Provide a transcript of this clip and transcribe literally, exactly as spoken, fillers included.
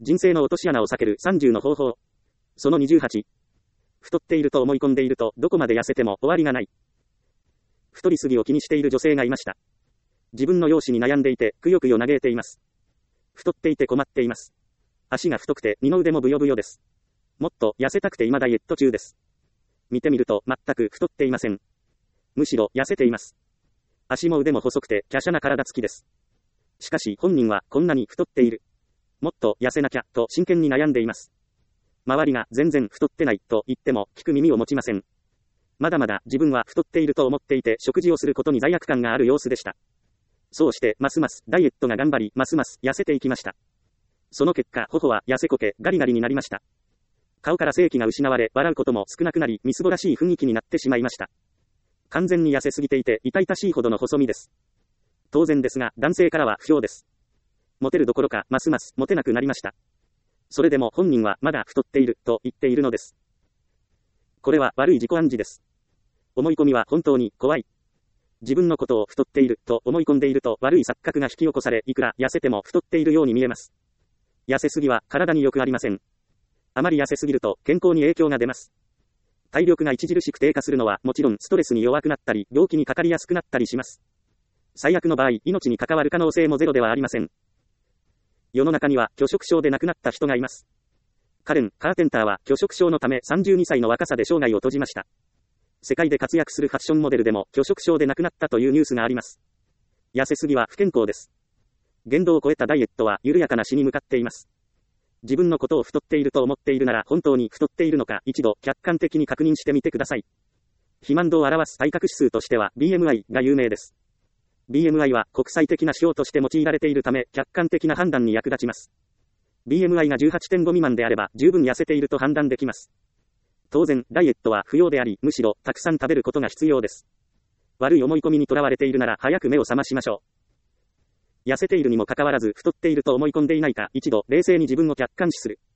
人生の落とし穴を避けるさんじゅうの方法。そのにじゅうはち。太っていると思い込んでいると、どこまで痩せても終わりがない。太りすぎを気にしている女性がいました。自分の容姿に悩んでいて、くよくよ嘆いています。太っていて困っています。足が太くて、二の腕もブヨブヨです。もっと痩せたくて今ダイエット中です。見てみると、全く太っていません。むしろ痩せています。足も腕も細くて、華奢な体つきです。しかし、本人はこんなに太っている。もっと痩せなきゃ、と真剣に悩んでいます。周りが全然太ってない、と言っても、聞く耳を持ちません。まだまだ自分は太っていると思っていて、食事をすることに罪悪感がある様子でした。そうして、ますますダイエットが頑張り、ますます痩せていきました。その結果、頬は痩せこけ、ガリガリになりました。顔から生気が失われ、笑うことも少なくなり、みすぼらしい雰囲気になってしまいました。完全に痩せすぎていて、痛々しいほどの細身です。当然ですが、男性からは不評です。モテるどころか、ますますモテなくなりました。それでも本人はまだ太っている、と言っているのです。これは悪い自己暗示です。思い込みは本当に怖い。自分のことを太っている、と思い込んでいると悪い錯覚が引き起こされ、いくら痩せても太っているように見えます。痩せすぎは体に良くありません。あまり痩せすぎると健康に影響が出ます。体力が著しく低下するのはもちろんストレスに弱くなったり、病気にかかりやすくなったりします。最悪の場合、命に関わる可能性もゼロではありません。世の中には拒食症で亡くなった人がいます。カレン・カーペンターは拒食症のためさんじゅうにさいの若さで生涯を閉じました。世界で活躍するファッションモデルでも拒食症で亡くなったというニュースがあります。痩せすぎは不健康です。限度を超えたダイエットは緩やかな死に向かっています。自分のことを太っていると思っているなら本当に太っているのか一度客観的に確認してみてください。肥満度を表す体格指数としては ビーエムアイ が有名です。ビーエムアイ は国際的な指標として用いられているため客観的な判断に役立ちます。ビーエムアイ が じゅうはちてんご 未満であれば十分痩せていると判断できます。当然、ダイエットは不要であり、むしろたくさん食べることが必要です。悪い思い込みにとらわれているなら早く目を覚ましましょう。痩せているにもかかわらず太っていると思い込んでいないか一度冷静に自分を客観視する。